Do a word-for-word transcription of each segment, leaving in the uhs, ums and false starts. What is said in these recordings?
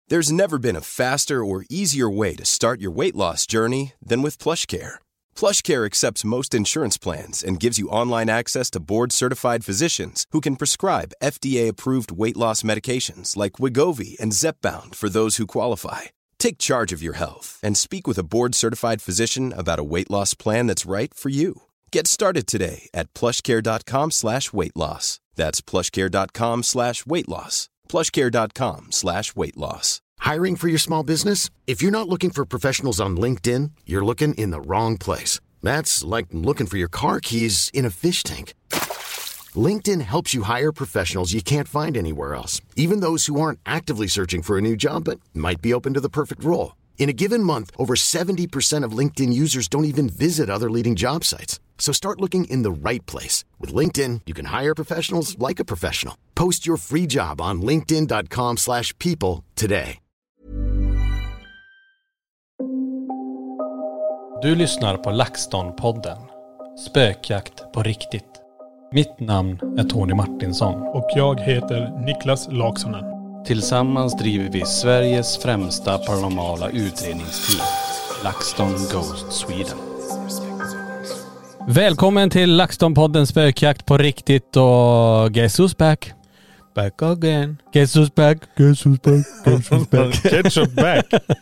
There's never been a faster or easier way to start your weight loss journey than with PlushCare. PlushCare accepts most insurance plans and gives you online access to board-certified physicians who can prescribe F D A-approved weight loss medications like Wegovy and Zepbound for those who qualify. Take charge of your health and speak with a board-certified physician about a weight loss plan that's right for you. Get started today at plushcare.com slash weight loss. That's plushcare.com slash weight loss. plushcare.com slash weight loss. Hiring for your small business? If you're not looking for professionals on LinkedIn, you're looking in the wrong place. That's like looking for your car keys in a fish tank. LinkedIn helps you hire professionals you can't find anywhere else, even those who aren't actively searching for a new job but might be open to the perfect role. In a given month, over seventy percent of LinkedIn users don't even visit other leading job sites. So start looking in the right place. With LinkedIn, you can hire professionals like a professional. Post your free job on linkedin.com slash people today. Du lyssnar på LaxTon-podden. Spökjakt på riktigt. Mitt namn är Tony Martinsson. Och jag heter Niklas Laksonen. Tillsammans driver vi Sveriges främsta paranormala utredningsteam. LaxTon Ghost Sweden. Välkommen till LaxTon-podden Spökjakt på riktigt och guess who's back? Back again. Guess who's back? Guess who's back? Guess who's back? Ketchup back.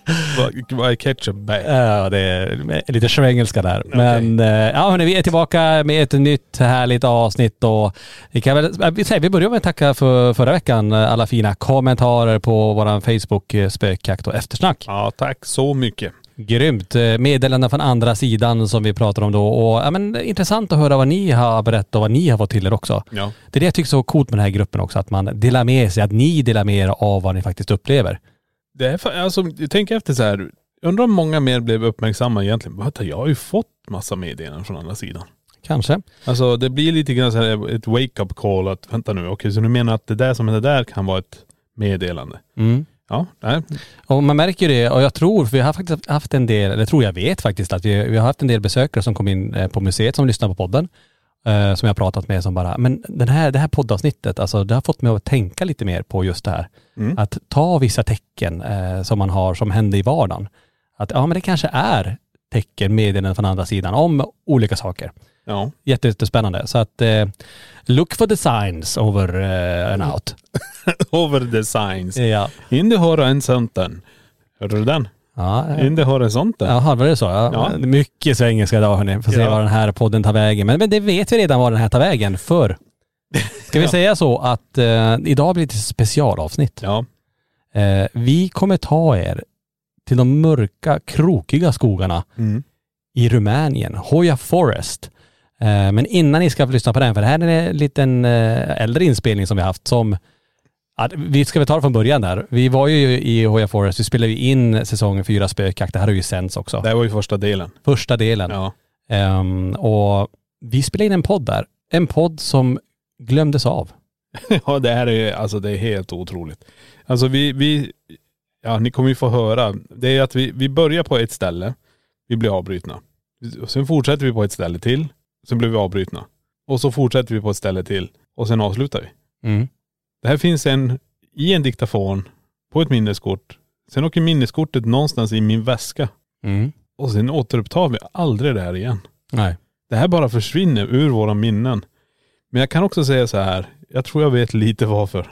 Vad är ketchup back? Ja, det är lite svengelska där. Okay. Men ja, hörni, vi är tillbaka med ett nytt härligt avsnitt och vi kan väl säga, vi börjar med att tacka för förra veckan alla fina kommentarer på våran Facebook Spökjakt och eftersnack. Ja, tack så mycket. Grymt. Meddelanden från andra sidan som vi pratar om då. Och ja, men intressant att höra vad ni har berättat och vad ni har fått till er också. Ja. Det är det jag tycker är så coolt med den här gruppen också. Att man delar med sig, att ni delar med er av vad ni faktiskt upplever. Det är för, alltså, jag tänker efter så här. Undrar om många mer blev uppmärksamma egentligen. Jag har ju fått massa meddelanden från andra sidan. Kanske. Alltså det blir lite grann så här ett wake-up call. Att vänta nu, okej, så du menar att det där som är det där kan vara ett meddelande. Mm. Ja, nej. Och man märker det, och jag tror, för vi har faktiskt haft en del, eller tror jag vet faktiskt att vi, vi har haft en del besökare som kom in på museet som lyssnar på podden, eh, som jag har pratat med som bara, men den här, det här poddavsnittet, alltså det har fått mig att tänka lite mer på just det här. Mm. Att ta vissa tecken eh, som man har, som händer i vardagen. Att ja, men det kanske är tecken, meddelanden från andra sidan om olika saker. Ja. Jätte, jättespännande. Så att eh, look for the signs over uh, and out. Over the signs. Ja. In the horisonten. Hörde du den? Ja, ja. In the horisonten. Ja, var det så? Ja. Ja. Mycket svengelska idag hörni. Får se ja. Vad den här podden tar vägen. Men, men det vet vi redan vad den här tar vägen för. Ska vi ja. säga så att eh, idag blir det ett specialavsnitt. Ja. Eh, vi kommer ta er till de mörka, krokiga skogarna mm. i Rumänien. Hoya Forest. Eh, men innan ni ska få lyssna på den, för det här är en liten eh, äldre inspelning som vi har haft som ja, vi ska väl ta det från början där. Vi var ju i Hoya Forest, vi spelade ju in säsongen fyra Spökjakt. Det här har ju sänds också. Det var ju första delen. Första delen. Ja. Um, och vi spelade in en podd där. En podd som glömdes av. Ja, det här är alltså det är helt otroligt. Alltså vi, vi ja, ni kommer ju få höra. Det är att vi, vi börjar på ett ställe. Vi blir avbrytna. Sen fortsätter vi på ett ställe till. Sen blir vi avbrytna. Och så fortsätter vi på ett ställe till. Och sen avslutar vi. Mm. Det här finns en i en diktafon på ett minneskort. Sen åker minneskortet någonstans i min väska. Mm. Och sen återupptar vi aldrig det här igen. Nej. Det här bara försvinner ur våra minnen. Men jag kan också säga så här. Jag tror jag vet lite varför.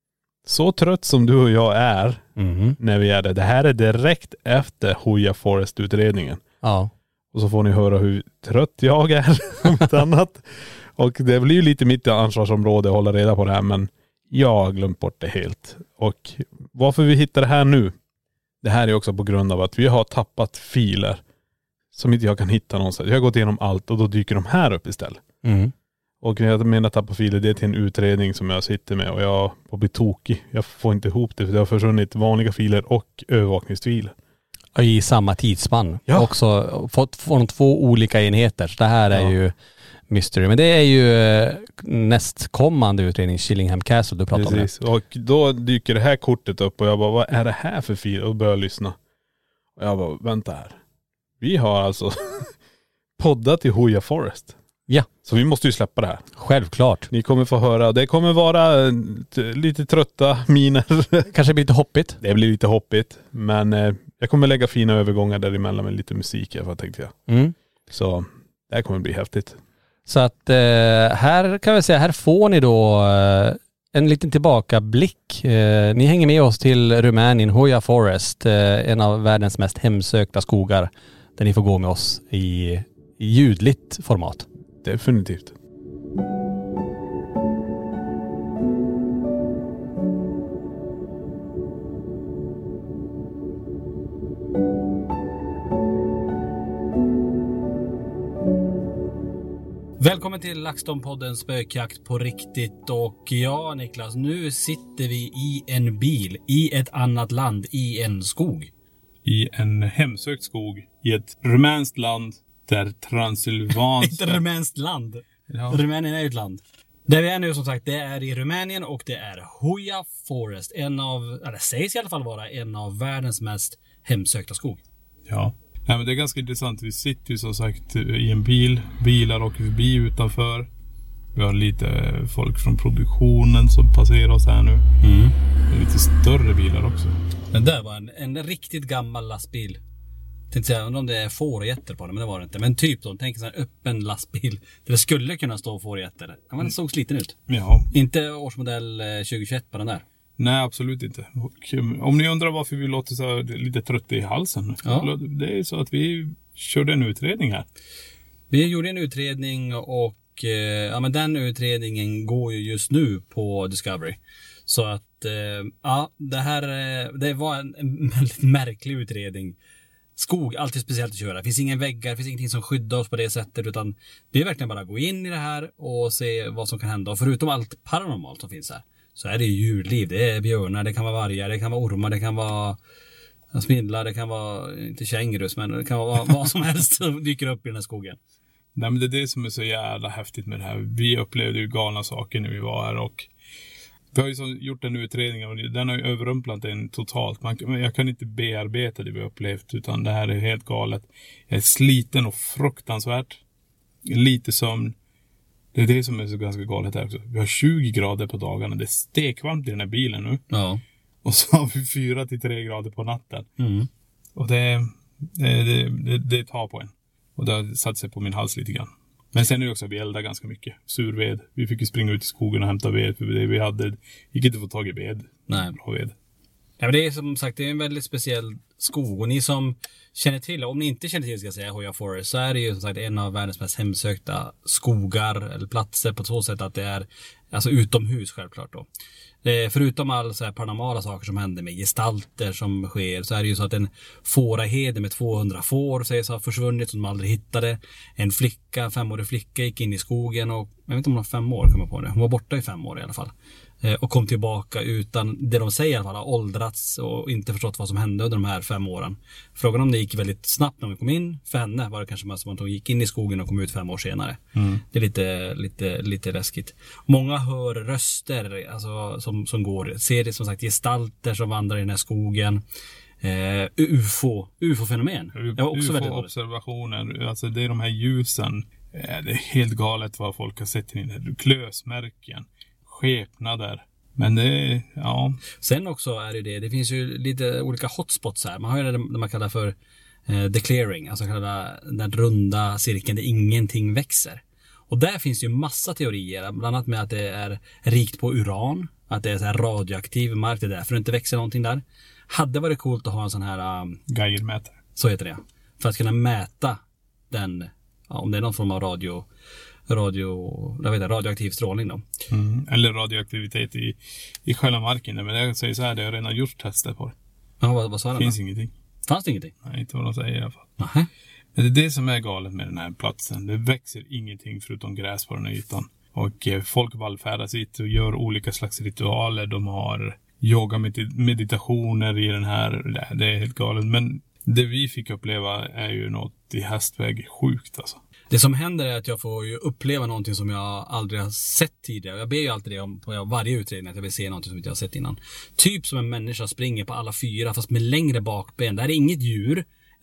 Så trött som du och jag är mm. när vi är det. Det här är direkt efter Hoya Forest-utredningen. Ja. Och så får ni höra hur trött jag är om ett annat. Och det blir ju lite mitt ansvarsområde att hålla reda på det här. Men jag har glömt bort det helt. Och varför vi hittar det här nu. Det här är också på grund av att vi har tappat filer. Som inte jag kan hitta någonstans. Jag har gått igenom allt och då dyker de här upp istället. Mm. Och när jag menar tappa filer, det är till en utredning som jag sitter med. Och jag får bli tokig. Jag får inte ihop det för det har försvunnit vanliga filer och övervakningsfiler. I samma tidsspann. Ja. Också fått från två olika enheter. Så det här är ja. ju mystery. Men det är ju nästkommande utredning Chillingham Castle du pratar Precis. om. Det. Och då dyker det här kortet upp och jag bara, vad är det här för fil? Och börjar lyssna. Och jag bara, vänta här. Vi har alltså poddat i Hoya Forest. Ja. Så vi måste ju släppa det här. Självklart. Ni kommer få höra. Det kommer vara t- lite trötta miner. Kanske blir lite hoppigt. Det blir lite hoppigt. Men eh, jag kommer lägga fina övergångar däremellan med lite musik i alla fall, tänkte jag. Mm. Så det här kommer bli häftigt. Så att eh, här kan vi säga, här får ni då eh, en liten tillbakablick. Eh, ni hänger med oss till Rumänien, Hoja Forest, eh, en av världens mest hemsökta skogar. Där ni får gå med oss i, i ljudligt format. Definitivt. Välkommen till LaxTon-podden Spökjakt på riktigt. Och ja, Niklas, nu sitter vi i en bil i ett annat land, i en skog. I en hemsökt skog i ett rumänskt land där Transylvanska... Ett rumänskt land. Ja. Rumänien är ju ett land. Där vi är nu, som sagt, det är i Rumänien och det är Hoja Forest. En av, eller sägs i alla fall vara en av världens mest hemsökta skog. Ja. Nej, men det är ganska intressant. Vi sitter ju som sagt i en bil. Bilar åker förbi utanför. Vi har lite folk från produktionen som passerar oss här nu. Mm. Det är lite större bilar också. Den där var en, en riktigt gammal lastbil. Tänkte säga om det är fårgetter på den, men det var det inte. Men typ då, tänk en öppen lastbil där det skulle kunna stå fårgetter. Ja, men den såg sliten ut. Ja. Inte årsmodell tjugohundratjugoett på den där. Nej, absolut inte. Och om ni undrar varför vi låter så lite trötta i halsen. Ja. Det är så att vi körde en utredning här. Vi gjorde en utredning och eh, ja, men den utredningen går ju just nu på Discovery. Så att eh, ja, det här eh, det var en, en väldigt märklig utredning. Skog, alltid speciellt att köra. Det finns ingen väggar, det finns ingenting som skyddar oss på det sättet, utan det är verkligen bara att gå in i det här och se vad som kan hända. Och förutom allt paranormalt som finns här, så är det ju djurliv. Det är björnar, det kan vara vargar, det kan vara ormar, det kan vara spindlar, det kan vara, inte kängurus, men det kan vara vad som helst som dyker upp i den här skogen. Nej, men det är det som är så jävla häftigt med det här. Vi upplevde ju galna saker när vi var här, och vi har ju så gjort en utredning och den har ju överrumplat den totalt. Man, jag kan inte bearbeta det vi har upplevt, utan det här är helt galet. Jag är sliten och fruktansvärt. Lite sömn. Det är det som är så ganska galet här också. Vi har tjugo grader på dagarna. Det är stekvarmt i den här bilen nu. Ja. Och så har vi fyra till tre grader på natten. Mm. Och det, det, det, det, det tar på en. Och det har satt sig på min hals lite grann. Men sen är det också att vi eldar ganska mycket. Surved. Vi fick ju springa ut i skogen och hämta ved. För det vi hade gick inte att få tag i ved. Nej. Bra ved. Ja, men det är som sagt, det är en väldigt speciell skog. Och ni som känner till, om ni inte känner till ska jag säga Hoja Forest, så är det ju som sagt en av världens mest hemsökta skogar eller platser på så sätt att det är alltså utomhus självklart då. Eh, förutom all så här paranormala saker som händer med gestalter som sker, så är det ju så att en fåraherde med tvåhundra får sägs ha försvunnit som de aldrig hittade. En flicka, en femårig flicka gick in i skogen och jag vet inte om hon var fem år, kommer på det. Hon var borta i fem år i alla fall. Eh, och kom tillbaka utan, det de säger i alla fall, har åldrats och inte förstått vad som hände under de här fem åren. Frågan om det gick väldigt snabbt när vi kom in. För henne var det kanske som att hon gick in i skogen och kom ut fem år senare. Mm. Det är lite, lite, lite läskigt. Många hör röster alltså, som, som går. Ser det som sagt gestalter som vandrar i den här skogen. Eh, U F O, U F O-fenomen. U F O-observationer, alltså det är de här ljusen. Eh, det är helt galet vad folk har sett in här. Klösmärken, skepnader. Men det är, ja. Sen också är det det, det finns ju lite olika hotspots här. Man har ju det man kallar för eh, the clearing, alltså kallar den runda cirkeln där ingenting växer. Och där finns ju massa teorier, bland annat med att det är rikt på uran, att det är så här radioaktiv mark, det är därför det inte växer någonting där. Hade varit coolt att ha en sån här um, Geigermätare. Så heter det. För att kunna mäta den, ja, om det är någon form av radio radio, jag vet inte, radioaktiv strålning då. Mm. Eller radioaktivitet i, i själva marken. Men jag säger så här, det har redan gjort tester på det. Ja, vad, vad sa den? Finns då? ingenting. Fanns det ingenting? Nej, inte vad de säger i alla fall. Aha. Men det är det som är galet med den här platsen. Det växer ingenting förutom gräs på den här ytan. Och eh, folk vallfärdas hit och gör olika slags ritualer. De har yoga meditationer i den här. Det är helt galet. Men det vi fick uppleva är ju något i hästväg sjukt alltså. Det som händer är att jag får ju uppleva någonting som jag aldrig har sett tidigare. Jag ber ju alltid det om på varje utredning att jag vill se någonting som inte jag har sett innan. Typ som en människa springer på alla fyra fast med längre bakben. Det här är inget djur.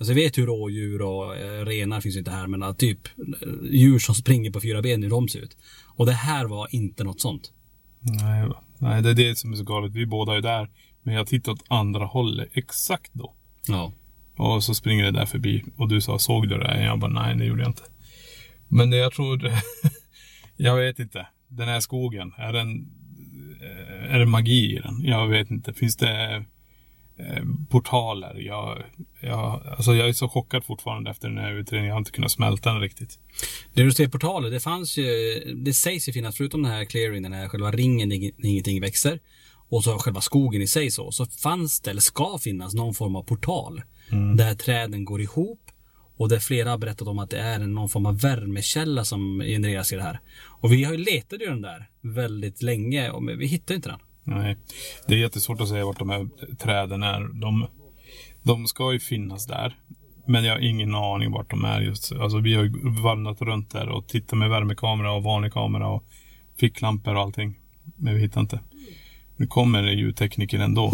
Alltså vi vet hur rådjur och eh, renar finns inte här, men uh, typ uh, djur som springer på fyra ben, hur de ser ut. Och det här var inte något sånt. Nej, nej, det är det som är så galet. Vi båda är där, men jag tittar åt andra hållet exakt då. Ja. Och så springer det där förbi. Och du sa, såg du det? Jag bara, nej, det gjorde jag inte. Men det jag tror, jag vet inte. Den här skogen, är den, är det magi i den? Jag vet inte. Finns det eh, portaler? Jag, jag, alltså jag är så chockad fortfarande efter den här utredningen. Jag har inte kunnat smälta den riktigt. Det du säger portaler, det fanns ju, det sägs ju finnas, förutom den här clearing, den här själva ringen där ingenting växer, och så själva skogen i sig så, så fanns det, eller ska finnas, någon form av portal. Mm. Där träden går ihop. Och där flera har berättat om att det är någon form av värmekälla som genereras i det här. Och vi har ju letat i den där väldigt länge, och vi hittar inte den. Nej, det är jättesvårt att säga vart de här träden är. De, de ska ju finnas där. Men jag har ingen aning vart de är just. Alltså vi har ju vandrat runt där och tittat med värmekamera och vanlig kamera och ficklampor och allting. Men vi hittar inte. Nu kommer det ljudtekniker ändå.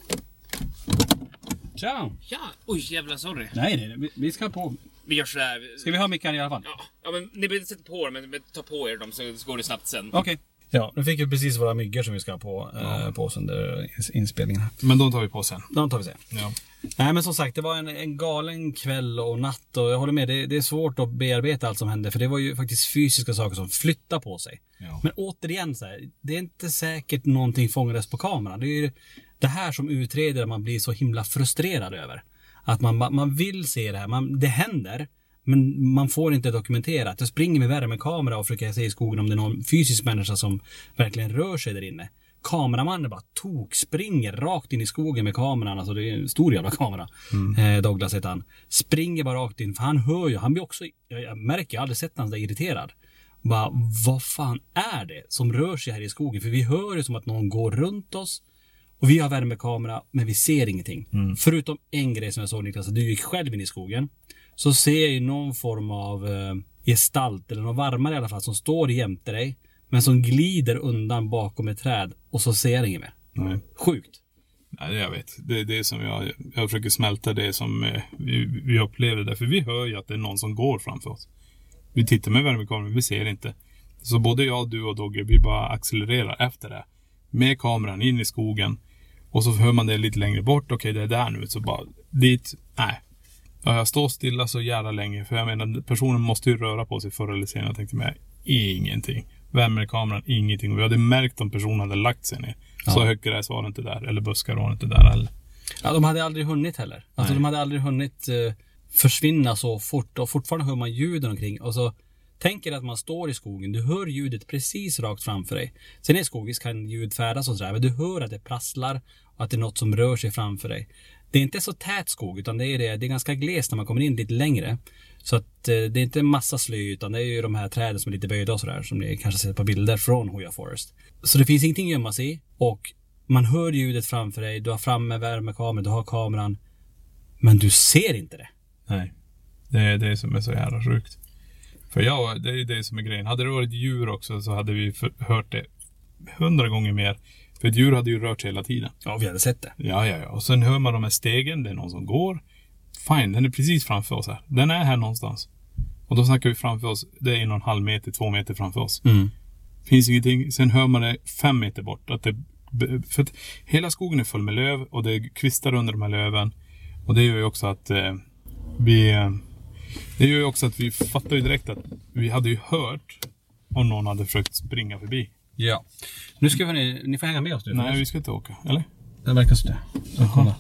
Tja! Ja, oj jävlar, sorry. Nej, nej, vi, vi ska på. Vi gör sådär. Ska vi ha mickar i alla fall? Ja, ja men ni behöver inte sätta på dem, men ta på er dem så går det snabbt sen. Okej. Okay. Ja, nu fick vi precis våra myggor som vi ska ha på, ja. eh, på oss under inspelningen. Men de tar vi på sen. De tar vi sen. Ja. Nej, men som sagt, det var en, en galen kväll och natt, och jag håller med, det, det är svårt att bearbeta allt som hände, för det var ju faktiskt fysiska saker som flyttar på sig. Ja. Men återigen så här, det är inte säkert någonting fångades på kameran. Det är ju det här som utreder man blir så himla frustrerad över. Att man, man vill se det här, man, det händer, men man får inte dokumentera. Att jag springer med värmekamera och försöker se i skogen om det är någon fysisk människa som verkligen rör sig där inne. Kameramannen bara tok, springer rakt in i skogen med kameran. Alltså det är en stor jävla kamera. Mm. Eh, Douglas heter han. Springer bara rakt in, för han hör ju, han blir också, jag märker, jag har aldrig sett han där irriterad. Bara, vad fan är det som rör sig här i skogen? För vi hör ju som att någon går runt oss. Och vi har värmekamera, men vi ser ingenting. Mm. Förutom en grej som jag såg, Niklas, att du gick själv in i skogen. Så ser jag ju någon form av eh, gestalt, eller någon varmare i alla fall, som står jämte dig. Men som glider undan bakom ett träd. Och så ser jag inget mer. Nej. Sjukt. Nej, jag vet. Det är det som jag, jag försöker smälta det som eh, vi, vi upplever där. För vi hör ju att det är någon som går framför oss. Vi tittar med värmekameran, men vi ser inte. Så både jag, du och Dogge, vi bara accelererar efter det. Med kameran in i skogen. Och så hör man det lite längre bort. Okej, okay, det är där nu. Så bara dit. Nej. Ja, jag står stilla så jävla länge. För jag menar, personen måste ju röra på sig förr eller senare. Jag tänkte mig, ingenting. Värmekameran, ingenting. Och vi hade märkt om personen hade lagt sig ner. Ja. Så högt gräs var det inte där. Eller buskar var det inte där heller. Ja, de hade aldrig hunnit heller. Alltså Nej. de hade aldrig hunnit eh, försvinna så fort. Och fortfarande hör man ljuden omkring. Och så tänker att man står i skogen. Du hör ljudet precis rakt framför dig. Sen i skogen kan ljud färdas och sådär. Men du hör att det prasslar. Och att det är något som rör sig framför dig. Det är inte så tät skog, utan det är, det, det är ganska glest när man kommer in lite längre. Så att eh, det är inte en massa sly, utan det är ju de här träden som är lite böjda och sådär. Som ni kanske ser på bilder från Hoya Forest. Så det finns ingenting att gömma sig i. Och man hör ljudet framför dig. Du har framme värmekameran, du har kameran. Men du ser inte det. Nej, det är det som är så jävla sjukt. För ja, det är det som är grejen. Hade det varit djur också så hade vi för, hört det hundra gånger mer. För ett djur hade ju rört sig hela tiden. Ja, vi hade sett det. Ja, ja, ja. Och sen hör man de här stegen. Det är någon som går. Fine, den är precis framför oss här. Den är här någonstans. Och då snackar vi framför oss. Det är en och en halv meter, två meter framför oss. Mm. Finns ingenting. Sen hör man det fem meter bort. Att det, för att hela skogen är full med löv. Och det kvistar under de här löven. Och det gör ju också att eh, vi... Eh, det gör ju också att vi fattar ju direkt att vi hade ju hört om någon hade försökt springa förbi. Ja. Nu ska vi, ni får hänga med oss nu. Nej, vi ska inte åka, eller? Det verkar så det. Så kolla.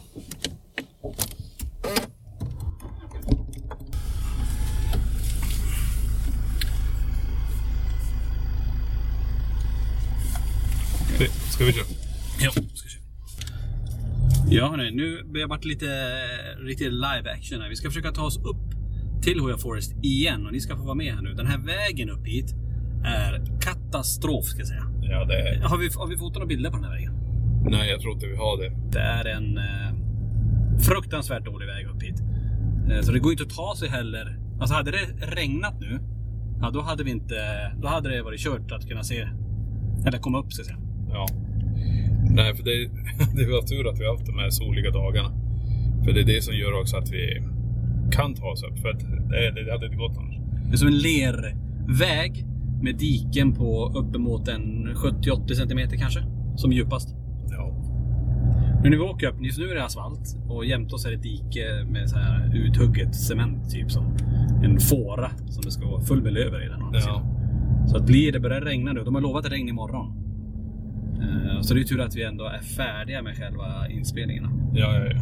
Det, ska vi köra? Ja, ska vi köra. Ja, hörni, nu börjar det varit lite riktigt live action här. Vi ska försöka ta oss upp till Hoya Forest igen, och ni ska få vara med här nu. Den här vägen upp hit är katastrof, ska jag säga. Ja, det är... Har vi, har vi foton och bilder på den här vägen? Nej, jag tror inte vi har det. Det är en eh, fruktansvärt dålig väg upp hit. Eh, så det går inte att ta sig heller. Alltså hade det regnat nu, ja, då hade vi inte, då hade det varit kört att kunna se, eller komma upp, ska jag säga. Ja. Nej, för det, det var tur att vi har haft de här soliga dagarna. För det är det som gör också att vi kan tas upp. För att det, det hade inte gått annars. Det är som en lerväg med diken på uppemot en sjuttio till åttio centimeter kanske. Som djupast. Ja. Nu när vi åker upp, just nu är det asfalt. Och jämt oss är det dike med så här uthugget cement. Typ som en fåra som det ska vara full med löver i den. Ja. Så att blir det börjar regna nu. De har lovat att regna imorgon. Uh, så det är tur att vi ändå är färdiga med själva inspelningarna. Ja, ja, ja.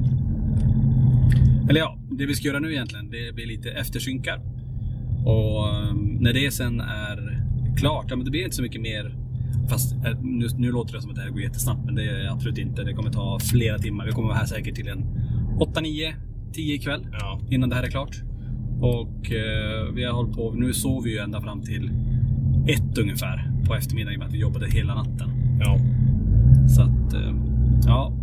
Eller ja, det vi ska göra nu egentligen, det blir lite eftersynkar. Och um, när det sen är klart, ja men det blir inte så mycket mer. Fast nu, nu låter det som att det här går jättesnabbt, men det är absolut inte. Det kommer ta flera timmar. Vi kommer vara här säkert till en åtta, nio, tio ikväll. Ja. Innan det här är klart. Och uh, vi har hållit på, nu sover vi ju ända fram till ett ungefär på eftermiddagen med att vi jobbade hela natten. Ja. Så att, uh, ja.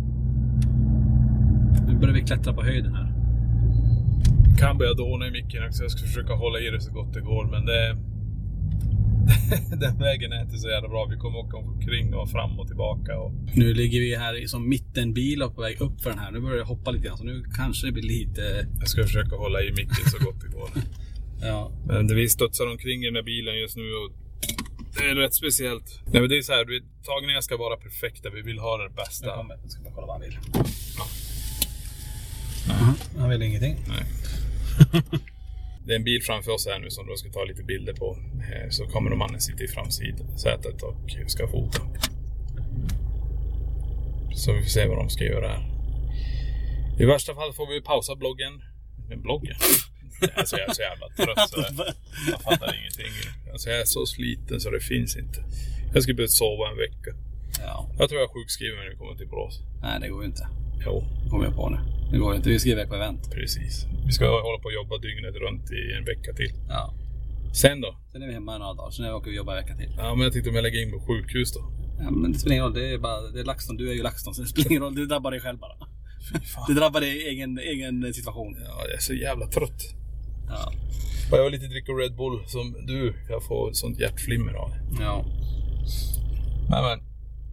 Nu börjar vi klättra på höjden här. Kan börja dåna i micken också. Jag ska försöka hålla i det så gott det går. Men det den vägen är inte så jävla bra. Vi kommer åka omkring och fram och tillbaka. Och... Nu ligger vi här som mittenbil och på väg upp för den här. Nu börjar jag hoppa lite grann. Så nu kanske det blir lite... Jag ska försöka hålla i micken så gott det går. Ja. Men det vi studsar omkring i den här bilen just nu. Och det är rätt speciellt. Nej, men det är så här. Tagningar ska vara perfekta. Vi vill ha det bästa. Jag kommer. Jag ska bara kolla vad han vill. Ja. Uh-huh. Han vill ingenting. Nej. Det är en bil framför oss här nu som då ska ta lite bilder på. Så kommer mannen sitta i framsätet och ska fota. Så vi får se vad de ska göra här. I värsta fall får vi pausa bloggen. Men bloggen? Alltså jag är så jävla trött så jag fattar ingenting. Alltså jag är så sliten så det finns inte. Jag ska behöva sova en vecka. Ja. Jag tror jag är sjukskriven när vi kommer till Borås. Nej, det går ju inte. Jo. Det kommer jag på nu. Det går inte. Vi ska iväg på event. Precis. Vi ska hålla på och jobba dygnet runt i en vecka till. Ja. Sen då? Sen är vi hemma några dagar. Sen åker vi jobba en vecka till. Ja, men jag tänkte om jag lägger in på sjukhus då. Ja, men det spelar ingen roll. Det är bara det är LaxTon. Du är ju LaxTon. Så det spelar ingen roll. Det drabbar dig själv bara. Det drabbar dig i egen, egen situation. Ja, jag är så jävla trött. Ja. Jag vill lite dricka Red Bull som du. Jag får sånt hjärtflimmer av det. Ja. Men, men.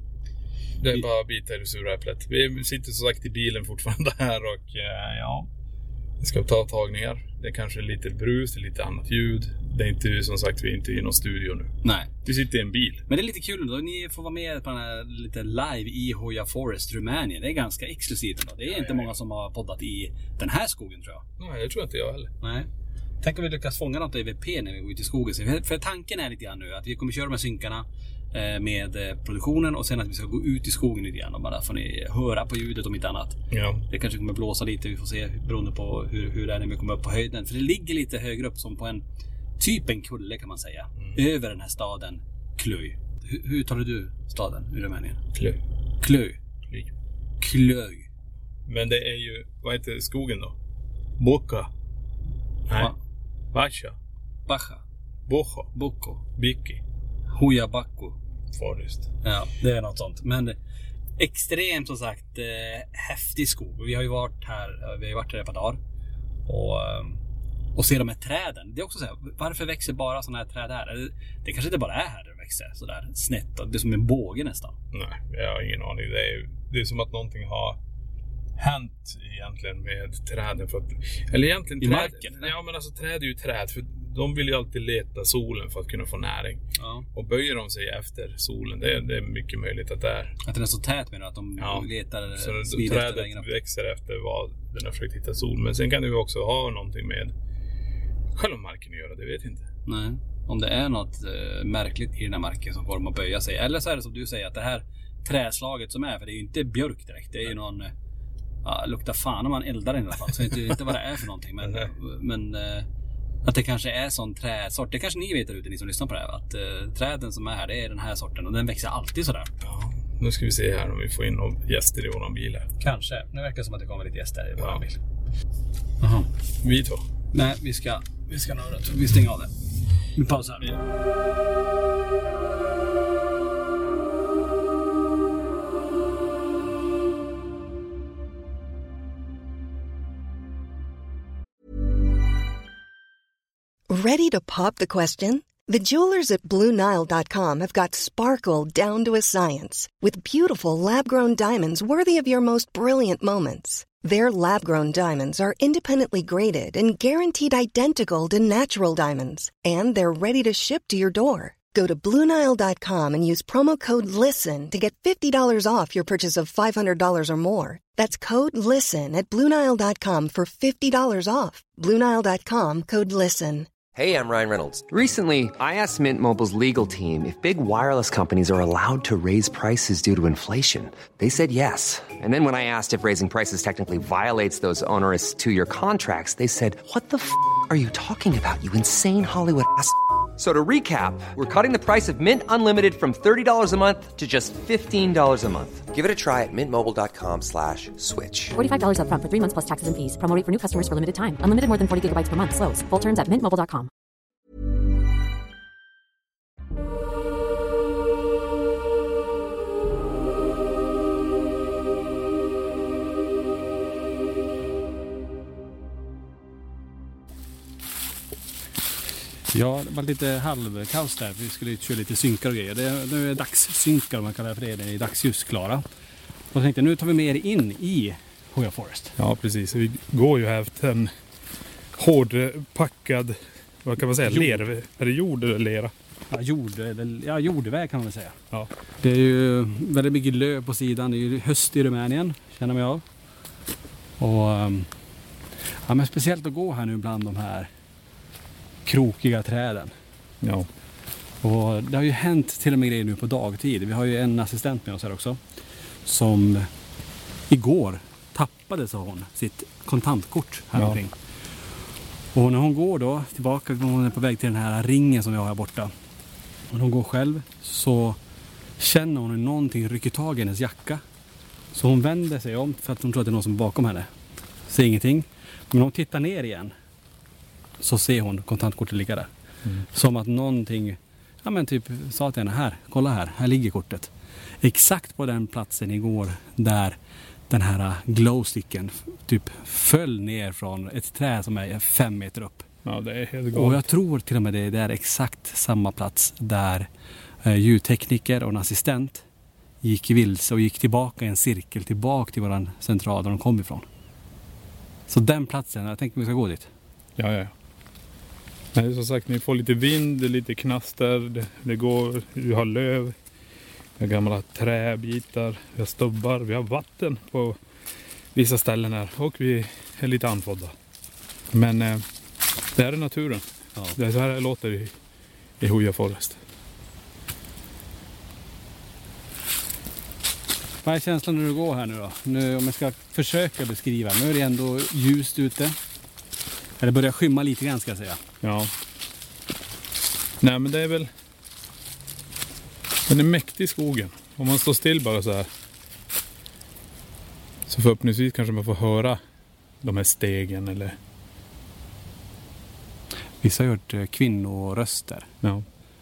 Det är bara bita i det sura äpplet. Vi sitter som sagt i bilen fortfarande här och ja, vi ska ta tagningar. Det är kanske lite brus, det är lite annat ljud. Det är inte, som sagt, vi är inte i någon studio nu. Nej. Vi sitter i en bil. Men det är lite kul då. Ni får vara med på den här lite live i Hoya Forest, Rumänien. Det är ganska exklusivt då. Det är ja, inte ja, många som har poddat i den här skogen tror jag. Nej, det tror inte jag heller. Nej. Tänk om vi lyckas fånga något E V P när vi går ut i skogen. För, för tanken är lite grann nu att vi kommer köra med synkarna med produktionen och sen att vi ska gå ut i skogen lite grann och bara får ni höra på ljudet om inte annat. Ja. Det kanske kommer blåsa lite, vi får se beroende på hur, hur det är när vi kommer upp på höjden. För det ligger lite högre upp som på en typ en kulle kan man säga. Mm. Över den här staden Cluj. Hur, hur talar du staden i Rumänien? Cluj. Cluj. Cluj. Cluj. Men det är ju, vad heter skogen då? Boca. Nej. Va? Bacha. Bacha. Bocha. Boko. Biki. Hoya Bacco. Forest. Ja, det är något sånt. Men extremt som sagt eh, häftig skog. Vi har ju varit här, vi har ju varit här ett par dagar. Och, och ser de här träden. Det är också så här, varför växer bara sådana här träd här? Det, det kanske inte bara är här det växer sådär snett. Det är som en båge nästan. Nej, jag har ingen aning. Det är, det är som att någonting har hänt egentligen med träden. För att, eller egentligen i träd, marken? Ja, men alltså träd är ju träd. För de vill ju alltid leta solen för att kunna få näring. Ja. Och böjer de sig efter solen, det är, det är mycket möjligt att det är. Att den är så tät med att de ja. letar så trädet efter växer efter vad den har försökt hitta sol. Men sen kan det ju också ha någonting med själva marken att göra, det vet jag inte. Nej, om det är något eh, märkligt i den här marken som får dem att böja sig. Eller så är det som du säger, att det här träslaget som är, för det är ju inte björk direkt. Det är ju någon, ja, luktar fan om man eldar den i alla fall. Så jag vet inte vad det är för någonting. Men, men eh, att det kanske är sån träsort. Det kanske ni vet där ute, ni som lyssnar på det här. Att eh, träden som är här, det är den här sorten. Och den växer alltid sådär. Ja, nu ska vi se här om vi får in några gäster i våran bil här. Kanske, nu verkar det som att det kommer lite gäster i våran ja. bil. Jaha. Vi två. Nej, vi ska Vi ska nå rätt. Vi stänger av det. Vi pausar. Ja. Ready to pop the question? The jewelers at Blue Nile dot com have got sparkle down to a science with beautiful lab-grown diamonds worthy of your most brilliant moments. Their lab-grown diamonds are independently graded and guaranteed identical to natural diamonds. And they're ready to ship to your door. Go to Blue Nile dot com and use promo code LISTEN to get fifty dollars off your purchase of five hundred dollars or more. That's code LISTEN at Blue Nile dot com for fifty dollars off. Blue Nile dot com, code LISTEN. Hey, I'm Ryan Reynolds. Recently, I asked Mint Mobile's legal team if big wireless companies are allowed to raise prices due to inflation. They said yes. And then when I asked if raising prices technically violates those onerous two-year contracts, they said, what the f*** are you talking about, you insane Hollywood ass f- So to recap, we're cutting the price of Mint Unlimited from thirty dollars a month to just fifteen dollars a month. Give it a try at mintmobile.com slash switch. forty-five dollars up front for three months plus taxes and fees. Promo rate for new customers for limited time. Unlimited more than forty gigabytes per month. Slows full terms at mint mobile dot com. Ja, det var lite halvkaos där. Vi skulle köra lite synkar och grejer. Det är, nu är det dagssynkar, man kallar det för det. Det är dagsljus klara. Och jag tänkte, nu tar vi med er in i Hoya Forest. Ja, precis. Vi går ju här efter en hårdpackad, vad kan man säga, ler. Är det jord eller lera? Ja, jord, ja, jordväg kan man väl säga. Ja. Det är ju väldigt mycket löv på sidan. Det är ju höst i Rumänien, känner mig av. Och ja, men speciellt att gå här nu bland de här krokiga träden. Ja. Och det har ju hänt till och med grejer nu på dagtid. Vi har ju en assistent med oss här också. Som igår tappade, sa hon, sitt kontantkort här ja. omkring. Och när hon går då tillbaka, hon är på väg till den här ringen som vi har här borta. Och när hon går själv så känner hon någonting rycker tag i hennes jacka. Så hon vänder sig om för att hon tror att det är någon som är bakom henne. Ser ingenting. Men när hon tittar ner igen så ser hon kontantkortet ligga där. Mm. Som att någonting, ja men typ sa till henne, här, kolla här, här ligger kortet. Exakt på den platsen igår där den här glowsticken typ föll ner från ett träd som är fem meter upp. Ja, det är helt galet. Och jag tror till och med det är exakt samma plats där eh, ljudtekniker och en assistent gick vilse och gick tillbaka i en cirkel tillbaka till våran central där de kom ifrån. Så den platsen, jag tänkte vi ska gå dit. Ja, ja. Nej, som sagt, ni får lite vind, lite knaster, det, det går, vi har löv, vi har gamla träbitar, vi har stubbar, vi har vatten på vissa ställen här och vi är lite anfodda. Men eh, det här är naturen. Ja. Det är så här det låter i, i Hoya Forest. Vad är känslan när du går här nu då? Nu, om jag ska försöka beskriva, nu är det ändå ljust ute. Eller börjar skymma lite grann, ska jag säga. Ja. Nej, men det är väl... Den är mäktig i skogen. Om man står still bara så här. Så förhoppningsvis kanske man får höra de här stegen eller... Vissa har hört kvinnoröster. Ja.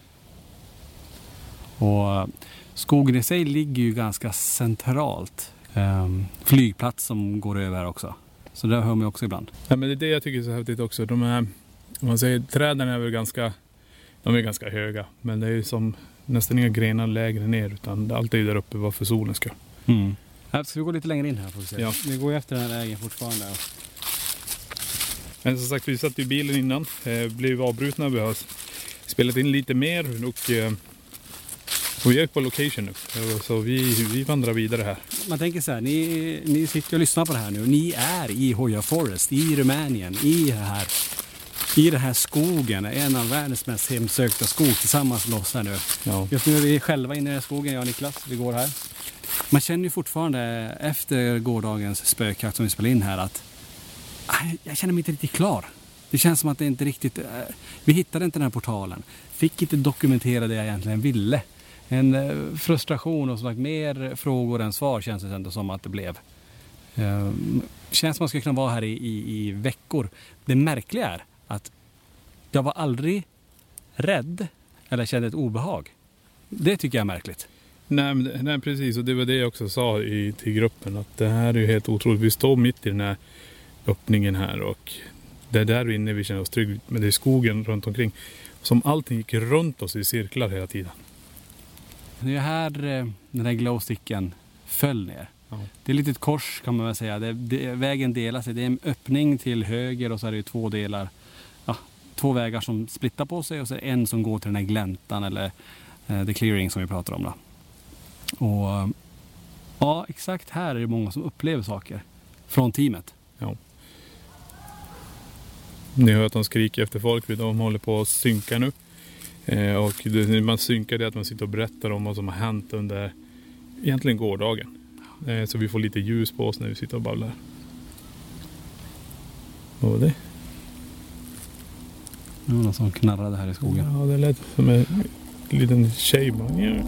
Och skogen i sig ligger ju ganska centralt. Ehm, flygplats som går över här också. Så det hör man också ibland. Ja, men det är det jag tycker är så häftigt också. De här, om man säger, träden är väl ganska, de är ganska höga. Men det är ju som nästan inga grenar lägre ner. Utan allt är ju där uppe bara för solen ska. Mm. Här ska vi gå lite längre in här får vi se. Ja. Vi går ju efter den här vägen fortfarande. Men som sagt, vi satt i bilen innan. Eh, blev avbrutna. Vi har spelat in lite mer. Och, eh, och vi är på location nu. Så vi, vi vandrar vidare här. Man tänker så här, ni, ni sitter och lyssnar på det här nu. Ni är i Hoya Forest, i Rumänien, i det här, i den här skogen. En av världens mest hemsökta skog tillsammans med oss här nu. Ja. Just nu är vi själva inne i den här skogen, jag och Niklas. Vi går här. Man känner ju fortfarande efter gårdagens spökjakt som vi spelade in här att jag känner mig inte riktigt klar. Det känns som att det inte riktigt... Vi hittade inte den här portalen. Fick inte dokumentera det jag egentligen ville. En frustration och så sagt mer frågor än svar känns det ändå som att det blev. Känns som att man ska kunna vara här i, i, i veckor. Det märkliga är att jag var aldrig rädd eller kände ett obehag. Det tycker jag är märkligt. Nej, men, nej precis, och det var det jag också sa i, till gruppen. Att det här är ju helt otroligt. Vi står mitt i den här öppningen här och det är där inne vi känner oss trygg. Men det är skogen runt omkring. Som allting gick runt oss i cirklar hela tiden. Det är här den här glowsticken föll ner. Ja. Det är lite ett kors kan man väl säga. Det, det, vägen delar sig. Det är en öppning till höger och så är det två delar. Ja, två vägar som splittar på sig och så är det en som går till den här gläntan eller eh, the clearing som vi pratar om då. Och ja, exakt här är det många som upplever saker från teamet. Ja. Ni hör att de skriker efter folk. De håller på att synka nu. Eh, och det, man synkar det att man sitter och berättar om vad som har hänt under egentligen gårdagen. Eh, så vi får lite ljus på oss när vi sitter och babblar. Vad var det? Det var någon som knarrade här i skogen. Ja, det lät som en liten tjej. Ja.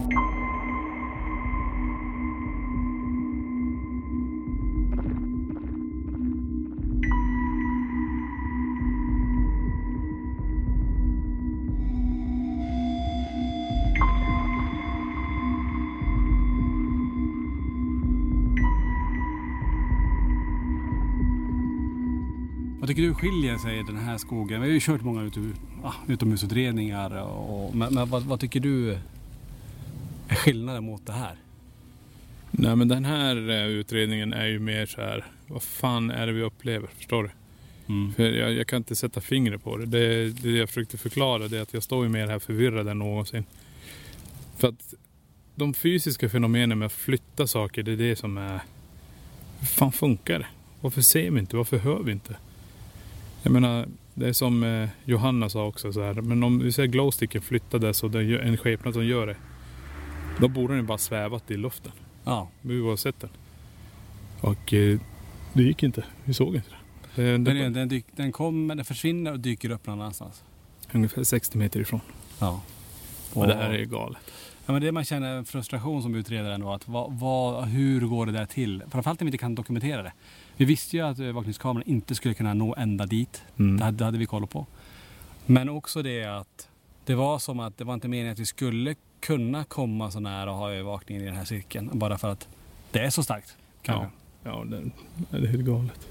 Vad tycker du skiljer sig i den här skogen? Vi har ju kört många utom, ah, utomhusutredningar. Och, men men vad, vad tycker du är skillnaden mot det här? Nej, men den här utredningen är ju mer så här, vad fan är det vi upplever, förstår du? Mm. För jag, jag kan inte sätta fingret på det. Det, det jag försökte förklara det är att jag står ju mer här förvirrad än någonsin. För att de fysiska fenomenen med att flytta saker, det är det som är, hur fan funkar det? Varför ser vi inte? Varför hör vi inte? Jag menar, det är som eh, Johanna sa också så här. Men om vi säger glowsticken flyttades och det är en skepnad som gör det, då borde den bara svävat i luften. Ja. Vi har sett den. Och eh, det gick inte. Vi såg inte det. det, det den, den, dyk, den kommer, den försvinner och dyker upp någon annanstans. Ungefär sextio meter ifrån. Ja. Och, och det här är galet. Ja, men det man känner frustration som utredaren då, att vad, vad, hur går det där till? Framförallt när vi inte kan dokumentera det. Vi visste ju att övervakningskameran inte skulle kunna nå ända dit. Mm. Det, hade, det hade vi koll på. Men också det att det var som att det var inte meningen att vi skulle kunna komma så nära och ha övervakningen i den här cirkeln. Bara för att det är så starkt. Ja, ja det, det är helt galet.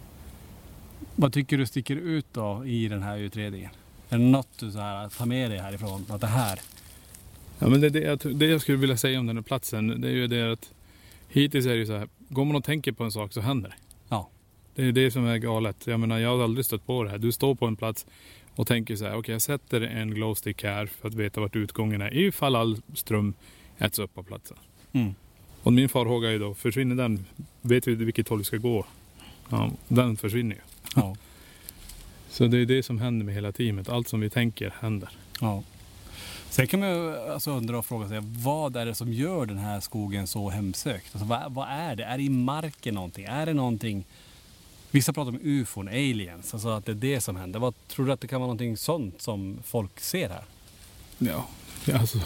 Vad tycker du sticker ut då i den här utredningen? Är det något du så här, tar med dig härifrån? Att det här... Ja, men det, det, det jag skulle vilja säga om den här platsen, det är ju det att hittills är det ju så här, går man och tänker på en sak så händer det. Ja. Det är det som är galet. Jag menar, jag har aldrig stött på det här. Du står på en plats och tänker så här, okej, okay, jag sätter en glowstick här för att veta vart utgången är ifall all ström äts upp på platsen. Mm. Och min farhåga är ju då, försvinner den, vet vi vilket håll vi ska gå. Ja, den försvinner ju. Ja. Så det är det som händer med hela teamet. Allt som vi tänker händer. Ja. Sen kan man ju alltså undra och fråga sig, vad är det som gör den här skogen så hemsökt? Alltså, vad, vad är det? Är det i marken någonting? Är det någonting... Vissa pratar om U F O, aliens, alltså att det är det som händer. Vad tror du att det kan vara någonting sånt som folk ser här? Ja, alltså...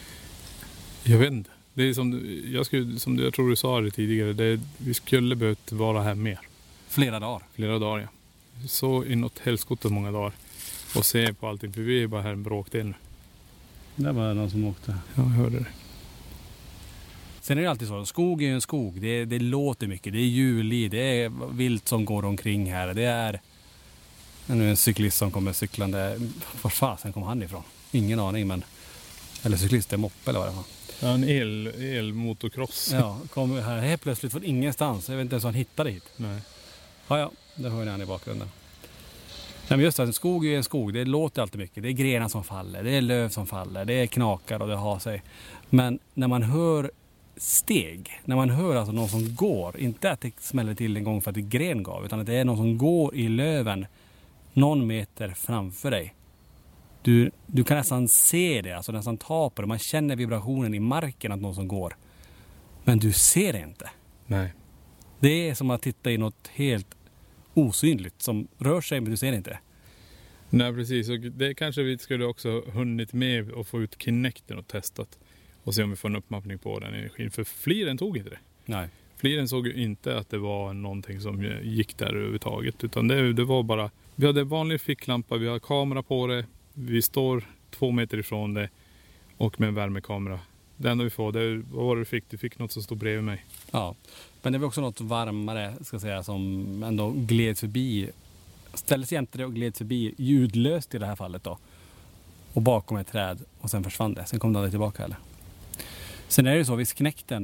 Jag vet inte. Det är som, jag, skulle, som jag tror du sa det tidigare, det, vi skulle behövt vara här mer. Flera dagar? Flera dagar, ja. Så inåt helskotta många dagar. Och se på allting, för vi är bara här en bråkdel nu. Det var någon som åkte. Ja, jag hörde det. Sen är det alltid så, skog är ju en skog. Det, det låter mycket, det är djurliv, det är vilt som går omkring här. Det är nu en cyklist som kommer cyklande. Var fasen kom han ifrån? Ingen aning, men... Eller cyklist, det är moppe eller vad det var. Ja, en el, elmotocross. Ja, kom här helt plötsligt från ingenstans. Jag vet inte ens hur han hittade hit. Nej. Ja, ja, det hör ni han i bakgrunden. Nej, men just det, en skog är en skog. Det låter alltid mycket. Det är grenar som faller, det är löv som faller, det är knakar och det har sig. Men när man hör steg, när man hör alltså någon som går, inte att det smäller till en gång för att det gren gav, utan att det är någon som går i löven någon meter framför dig. Du, du kan nästan se det, alltså nästan ta på det. Man känner vibrationen i marken att någon som går. Men du ser det inte. Nej. Det är som att titta i något helt osynligt som rör sig, men du ser det inte. Nej, precis. Och det kanske vi skulle också hunnit med och få ut Kinecten och testat. Och se om vi får en uppmappning på den energin. För fliren tog inte det. Nej. Fliren såg ju inte att det var någonting som gick där överhuvudtaget. Utan det, det var bara... Vi hade en vanlig ficklampa, vi har kamera på det. Vi står två meter ifrån det. Och med en värmekamera. Det enda vi får, det, vad var det du fick? Du fick något som stod bredvid mig. Ja, men det var också något varmare, ska jag säga, som ändå gled förbi. Ställdes jämte det och gled förbi ljudlöst i det här fallet då. Och bakom ett träd och sen försvann det. Sen kom det aldrig tillbaka heller. Sen är det så, visst Kinecten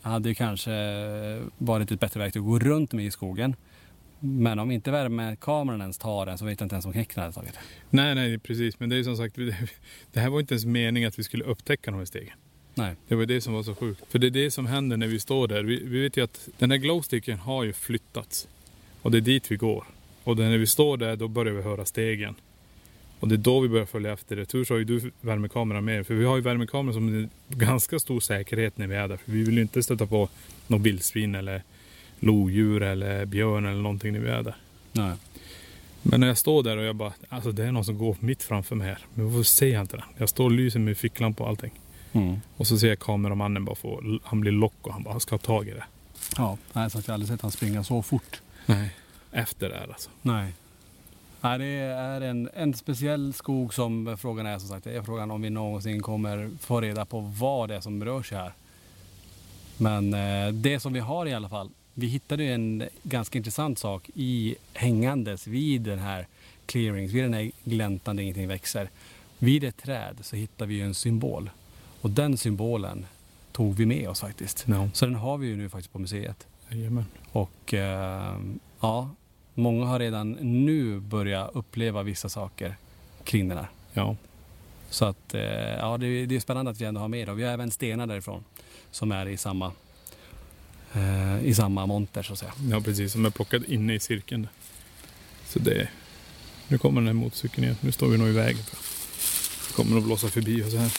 hade ju kanske varit ett bättre verktyg att gå runt med i skogen. Men om inte värmekameran ens tar den så vet jag inte ens om knäcken hade tagit det. Nej, nej, precis. Men det är ju som sagt, det här var inte ens mening att vi skulle upptäcka de här stegen. Nej. Det var det som var så sjukt. För det är det som händer när vi står där. Vi, vi vet ju att den här glowsticken har ju flyttats. Och det är dit vi går. Och när vi står där, då börjar vi höra stegen. Och det är då vi börjar följa efter det. Tur så har ju du värmekameran med. För vi har ju värmekameran som är ganska stor säkerhet när vi är där. För vi vill ju inte stöta på någon vildsvin eller lodjur eller björn eller någonting när vi är där. Nej. Men när jag står där och jag bara, alltså det är någon som går mitt framför mig här. Men varför ser jag inte den? Jag står och lyser med ficklampa och allting. Mm. Och så ser jag kameramannen bara få, han blir lock och han bara ska ta tag i det. Ja, nej, så att jag aldrig sett han springa så fort. Nej, efter det här alltså. Nej. Nej, det är en, en speciell skog som frågan är som sagt. Det är frågan om vi någonsin kommer få reda på vad det är som rör sig här. Men eh, det som vi har i alla fall. Vi hittade en ganska intressant sak i hängandes vid den här clearings, vid den här gläntan där ingenting växer. Vid ett träd så hittar vi en symbol. Och den symbolen tog vi med oss faktiskt. No. Så den har vi ju nu faktiskt på museet. Jajamän. Och eh, ja, många har redan nu börjat uppleva vissa saker kring den här. Ja. Så att eh, ja, det, det är spännande att vi ändå har med det. Och vi har även stenar därifrån som är i samma eh, i samma monter så att säga. Ja, precis. Som är plockad inne i cirkeln. Så det, nu kommer den här motorcykeln igen. Nu står vi nog i vägen. Det kommer att blåsa förbi oss här.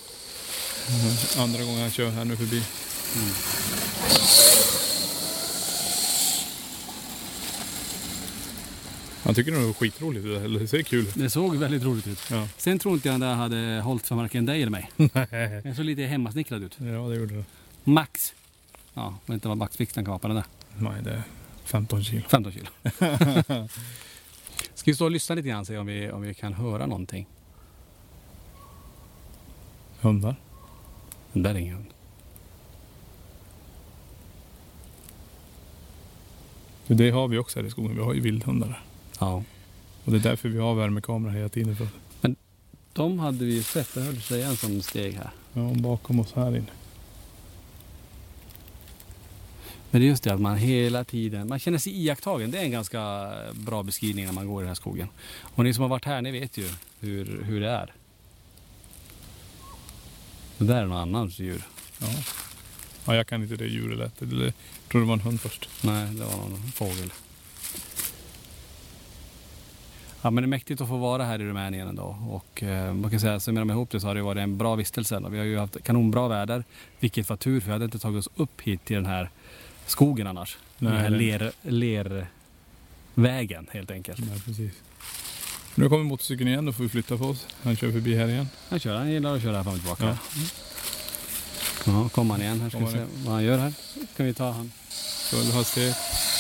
Andra gången han kör här nu förbi. Mm. Han tycker nog det var skitroligt. Eller det ser kul ut. Det såg väldigt roligt ut. Ja. Sen tror inte jag att det hade hållit för varken dig eller mig. Nej. Det såg lite hemmasnickrad ut. Ja, det gjorde det. Max. Ja, jag vet inte vad maxvikten kan vara på den där. Nej, det är femton kilo. femton kilo. Ska vi stå och lyssna lite grann och se om vi, om vi kan höra någonting? Hundar? Det där är ingen hund. För det har vi också här i skogen. Vi har ju vildhundar där. Ja. Och det är därför vi har värmekamera hela tiden. För. Men de hade vi ju sett. Det hörde sig en som steg här. Ja, bakom oss här inne. Men det är just det att man hela tiden, man känner sig iakttagen. Det är en ganska bra beskrivning när man går i den här skogen. Och ni som har varit här, ni vet ju hur, hur det är. Det där är någon annans djur. Ja. Ja, jag kan inte det djuret lätt. Eller, jag tror det var en hund först. Nej, det var någon fågel. Ja, men det är mäktigt att få vara här i Rumänien ändå. Och eh, man kan säga, summerar man ihop det så har det varit en bra vistelse. Vi har ju haft kanonbra väder, vilket var tur för vi hade inte tagit oss upp hit till den här skogen annars. Nej, den här ler, lervägen helt enkelt. Nej, precis. Nu kommer motorcykeln igen, då får vi flytta på oss. Han kör förbi här igen. Han kör, han gillar att köra här fram och tillbaka. Ja, ja kommer han igen. Här ska vi se vad han gör här. Kan vi ta han. Full hastighet.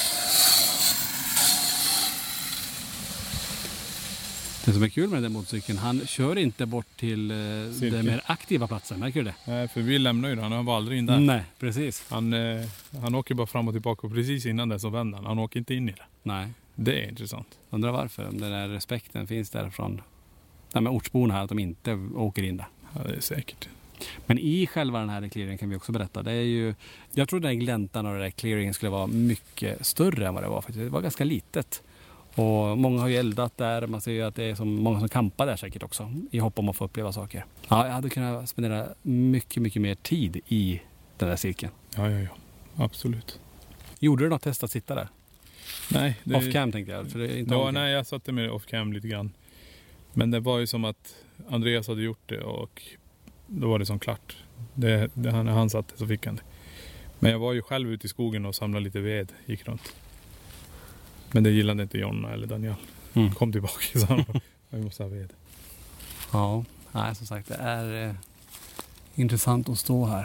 Det som är kul med den motorcykeln, han kör inte bort till eh, den mer aktiva platsen, märker du det? Nej, för vi lämnar ju den, han var aldrig in där. Nej, precis. Han, eh, han åker bara fram och tillbaka och precis innan det så vänder han. Han åker inte in i det. Nej. Det är intressant. Undrar varför, om den där respekten finns där från nej, med ortsborna här, att de inte åker in där. Ja, det är säkert. Men i själva den här clearingen kan vi också berätta. Det är ju, jag tror den här gläntan och den där clearingen skulle vara mycket större än vad det var faktiskt. Det var ganska litet. Och många har ju eldat där. Man ser ju att det är som många som kampar där säkert också. I hopp om att få uppleva saker. Ja, jag hade kunnat spendera mycket, mycket mer tid i den där cirkeln. Ja, ja, ja. Absolut. Gjorde du något test att sitta där? Nej. Det... Off-cam tänkte jag. För det är inte ja, nej, jag satte med off-cam lite grann. Men det var ju som att Andreas hade gjort det och då var det som klart. Det, det, när han satt det så fick han det. Men jag var ju själv ute i skogen och samlade lite ved. Gick runt. Men det gillade inte Jonna eller Daniel. Mm. Kom tillbaka så han vi måste ha ved. Ja, nej, som sagt det är eh, intressant att stå här.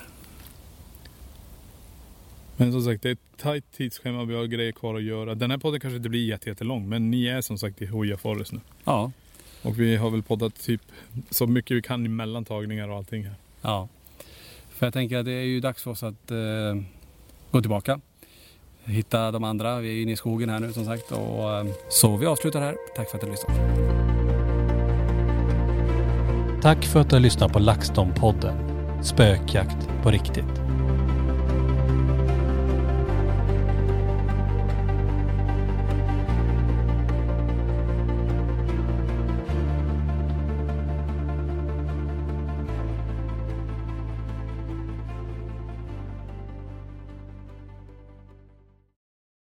Men som sagt det är ett tajt tidsschema, vi har grejer kvar att göra. Den här podden kanske inte blir jätte, jättelång, men ni är som sagt i Hoya Forest nu. Ja. Och vi har väl poddat typ så mycket vi kan i mellantagningar och allting här. Ja, för jag tänker att det är ju dags för oss att eh, gå tillbaka. Hitta de andra, vi är inne i skogen här nu som sagt. Och, eh, så vi avslutar här. Tack för att du lyssnade. Tack för att du har lyssnat på LaxTon-podden. Spökjakt på riktigt.